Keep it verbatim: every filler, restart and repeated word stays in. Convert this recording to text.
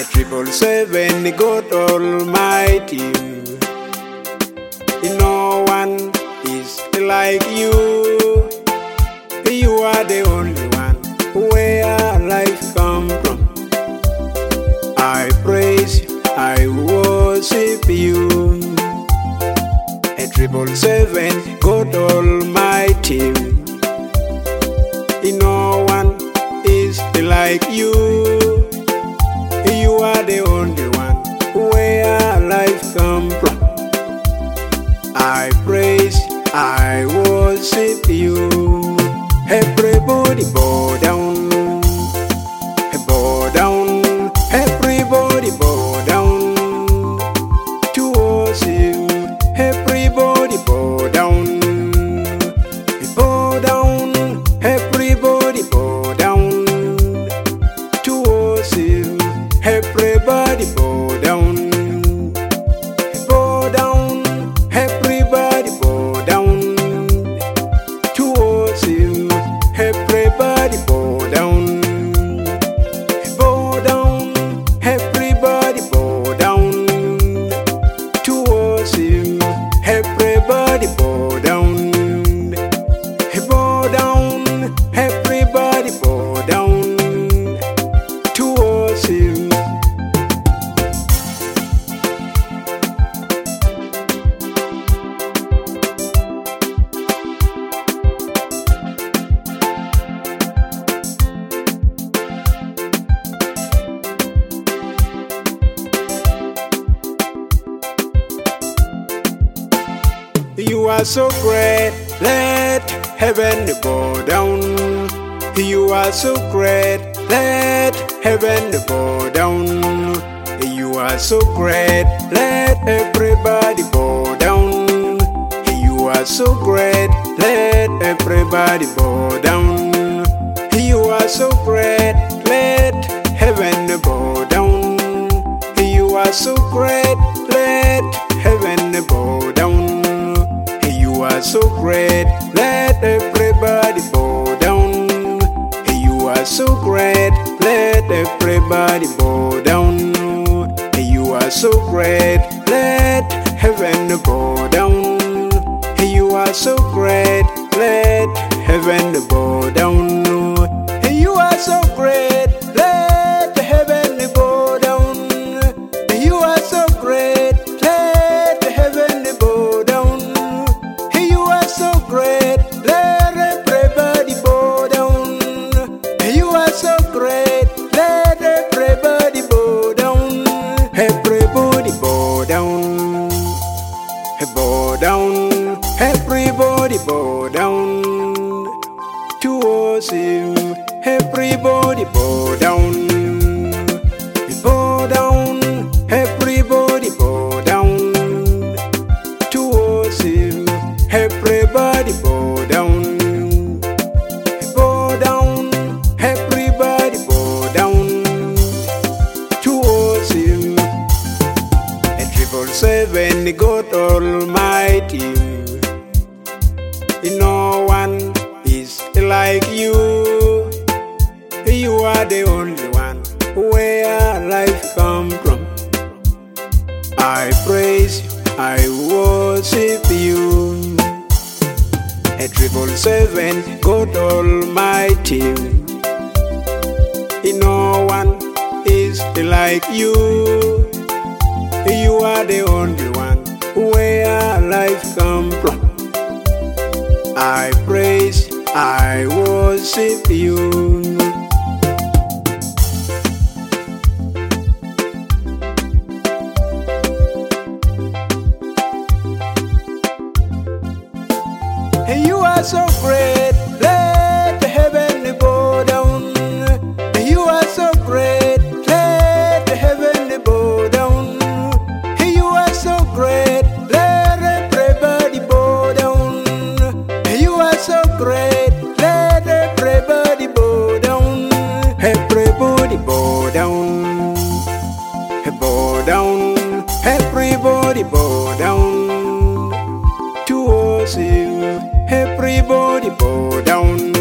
A triple seven, God Almighty. No one is like you. You are the only one where life come from. I praise you, I worship you. A triple seven, God Almighty. No one is like you. You are the only one where life come from. I praise, I worship you. Everybody bow down, bow down. Everybody bow down to worship. Everybody bow down, bow down. Everybody bow down to worship. Everybody bow down, bow down. Everybody bow down to worship. Everybody bow down, bow down. Everybody bow down to worship. Everybody bow down, bow down. Everybody bow down to worship. You are so great, let heaven bow down. You are so great, let heaven bow down. You are so great, let everybody bow down. You are so great, let everybody bow down. You are so great, let heaven bow down. You are so great, let heaven bow down. You are so great, let everybody bow down. You are so great, let everybody bow down. You are so great, let heaven bow down. You are so great, let heaven bow down. You are so great, let heaven bow down. You are so great, let heaven bow down. You are so great, let everybody bow down. You are so great, let everybody bow down. Everybody bow down, bow down. Everybody bow down to worship. Everybody bow down, bow down. Everybody bow down to worship. Everybody bow down, bow down. Everybody bow down to worship. A triple seven, God Almighty. No one is like you. You are the only one where life come from. I praise you, I worship you. A triple seven, God Almighty. No one is like you. You are the only one where life come from. I praise, I worship you. You are so great, let heaven bow down. You are so great, let heaven bow down. You are so great, let everybody bow down. You are so great, let everybody bow down. Everybody bow down, bow down. Everybody bow down to worship. Everybody bow down.